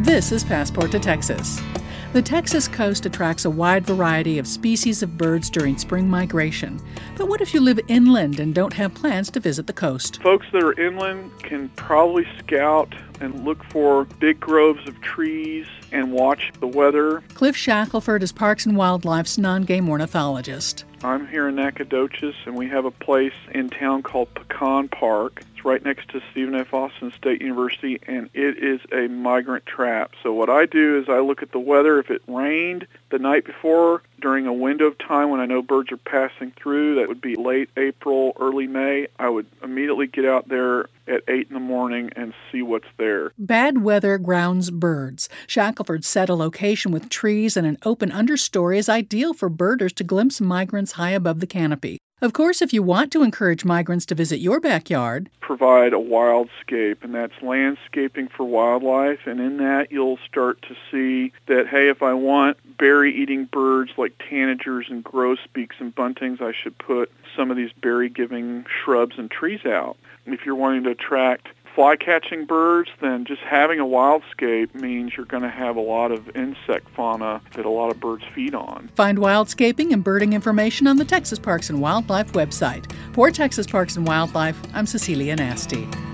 This is Passport to Texas. The Texas coast attracts a wide variety of species of birds during spring migration. But what if you live inland and don't have plans to visit the coast? Folks that are inland can probably scout and look for big groves of trees and watch the weather. Cliff Shackelford is Parks and Wildlife's non-game ornithologist. I'm here in Nacogdoches, and we have a place in town called Pecan Park. It's right next to Stephen F. Austin State University, and it is a migrant trap. So what I do is I look at the weather. If it rained the night before during a window of time when I know birds are passing through, that would be late April, early May, I would immediately get out there at 8 in the morning and see what's there. Bad weather grounds birds. Shackelford said a location with trees and an open understory is ideal for birders to glimpse migrants high above the canopy. Of course, if you want to encourage migrants to visit your backyard, provide a wildscape, and that's landscaping for wildlife, and in that you'll start to see that, hey, if I want berry-eating birds like tanagers and grosbeaks and buntings, I should put some of these berry-giving shrubs and trees out. If you're wanting to attract fly-catching birds, then just having a wildscape means you're going to have a lot of insect fauna that a lot of birds feed on. Find wildscaping and birding information on the Texas Parks and Wildlife website. For Texas Parks and Wildlife, I'm Cecilia Nasty.